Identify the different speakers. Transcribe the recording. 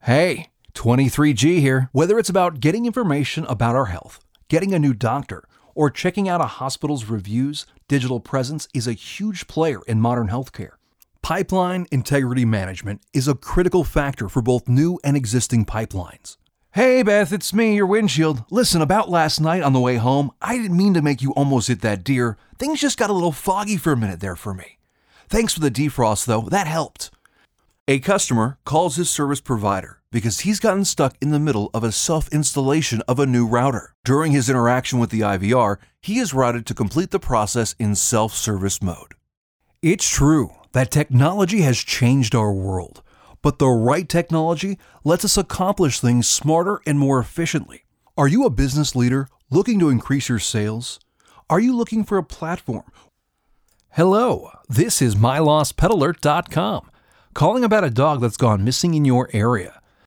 Speaker 1: Hey, 23G here. Whether it's about getting information about our health, getting a new doctor, or checking out a hospital's reviews, digital presence is a huge player in modern healthcare. Pipeline integrity management is a critical factor for both new and existing pipelines. Hey Beth, it's me, your windshield. Listen, about last night on the way home, I didn't mean to make you almost hit that deer. Things just got a little foggy for a minute there for me. Thanks for the defrost though, that helped. A customer calls his service provider because he's gotten stuck in the middle of a self-installation of a new router. During his interaction with the IVR, he is routed to complete the process in self-service mode. It's true that technology has changed our world, but the right technology lets us accomplish things smarter and more efficiently. Are you a business leader looking to increase your sales? Are you looking for a platform? Hello, this is MyLostPetAlert.com, calling about a dog that's gone missing in your area.